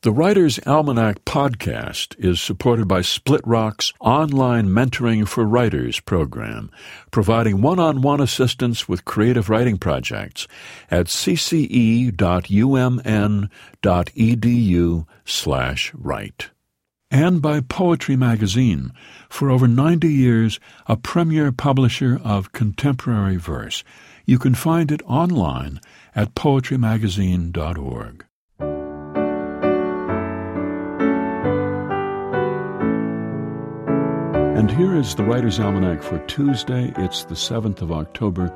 The Writer's Almanac podcast is supported by Split Rock's online Mentoring for Writers program, providing one-on-one assistance with creative writing projects at cce.umn.edu/write. And by Poetry Magazine, for over 90 years, a premier publisher of contemporary verse. You can find it online at poetrymagazine.org. And here is the Writer's Almanac for Tuesday. It's the 7th of October,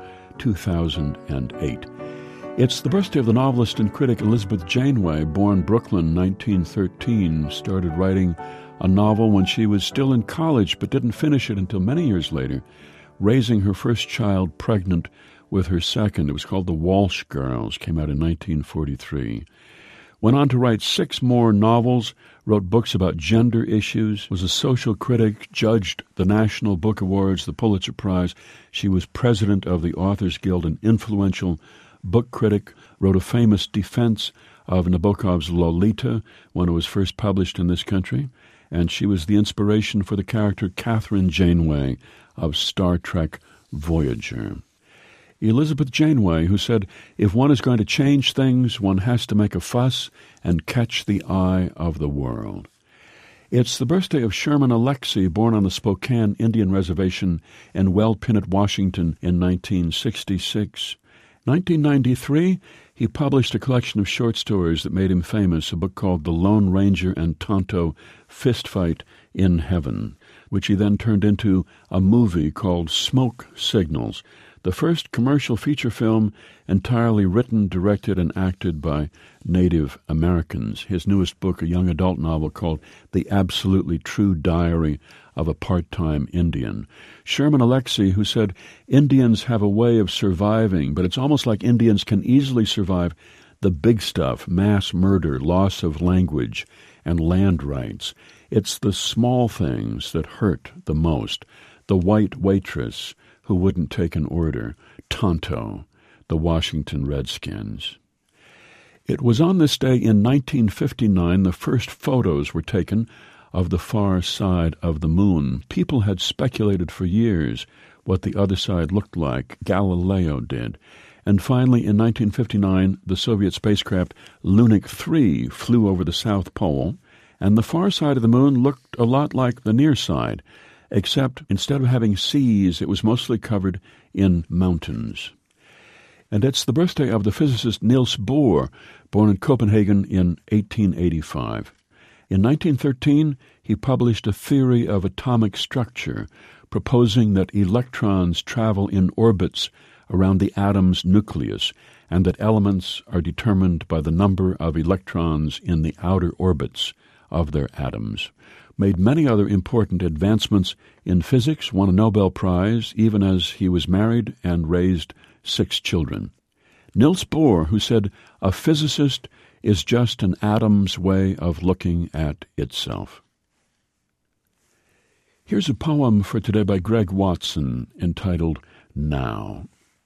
2008. It's the birthday of the novelist and critic Elizabeth Janeway, born Brooklyn, 1913, started writing a novel when she was still in college but didn't finish it until many years later, raising her first child pregnant with her second. It was called The Walsh Girls, came out in 1943. Went on to write 6 more novels, wrote books about gender issues, was a social critic, judged the National Book Awards, the Pulitzer Prize. She was president of the Authors Guild, an influential book critic, wrote a famous defense of Nabokov's Lolita when it was first published in this country, and she was the inspiration for the character Kathryn Janeway of Star Trek Voyager. Elizabeth Janeway, who said, "If one is going to change things, one has to make a fuss and catch the eye of the world." It's the birthday of Sherman Alexie, born on the Spokane Indian Reservation in Wellpinit, Washington in 1966. 1993, he published a collection of short stories that made him famous, a book called The Lone Ranger and Tonto Fistfight in Heaven, which he then turned into a movie called Smoke Signals, the first commercial feature film entirely written, directed, and acted by Native Americans. His newest book, a young adult novel called The Absolutely True Diary of a Part-Time Indian. Sherman Alexie, who said, "Indians have a way of surviving, but it's almost like Indians can easily survive the big stuff, mass murder, loss of language, and land rights. It's the small things that hurt the most. The white waitress who wouldn't take an order, Tonto, the Washington Redskins." It was on this day in 1959 the first photos were taken of the far side of the moon. People had speculated for years what the other side looked like. Galileo did. And finally, in 1959, the Soviet spacecraft Lunik 3 flew over the South Pole, and the far side of the moon looked a lot like the near side, except instead of having seas, it was mostly covered in mountains. And it's the birthday of the physicist Niels Bohr, born in Copenhagen in 1885. In 1913, he published a theory of atomic structure, proposing that electrons travel in orbits around the atom's nucleus, and that elements are determined by the number of electrons in the outer orbits of their atoms. Made many other important advancements in physics, won a Nobel Prize, even as he was married and raised 6 children. Niels Bohr, who said, "A physicist is just an atom's way of looking at itself." Here's a poem for today by Greg Watson entitled Now.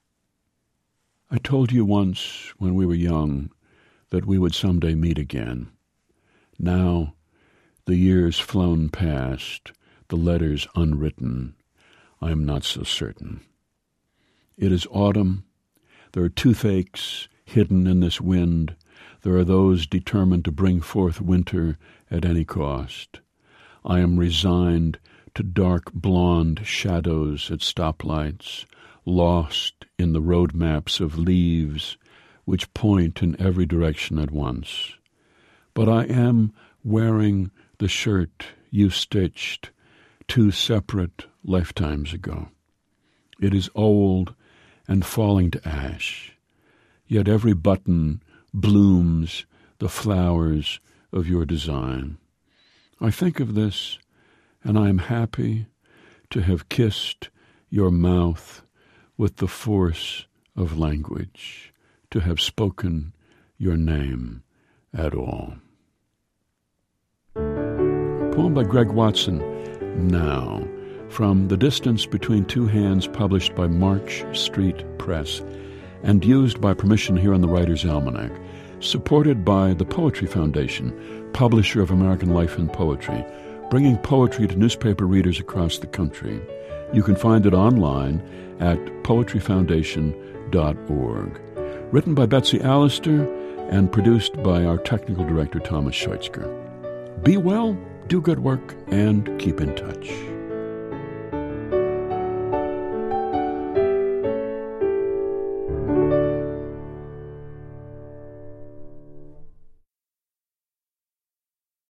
I told you once when we were young that we would someday meet again. Now, the years flown past, the letters unwritten, I am not so certain. It is autumn. There are toothaches hidden in this wind. There are those determined to bring forth winter at any cost. I am resigned to dark blonde shadows at stoplights, lost in the road maps of leaves which point in every direction at once. But I am wearing the shirt you stitched 2 separate lifetimes ago. It is old and falling to ash, yet every button blooms the flowers of your design. I think of this, and I am happy to have kissed your mouth with the force of language, to have spoken your name at all. Poem by Greg Watson, Now, from The Distance Between Two Hands, published by March Street Press, and used by permission here on the Writer's Almanac. supported by the Poetry Foundation, publisher of American Life and Poetry, bringing poetry to newspaper readers across the country. You can find it online at poetryfoundation.org. Written by Betsy Allister and produced by our technical director, Thomas Scheutzker. Be well, do good work, and keep in touch.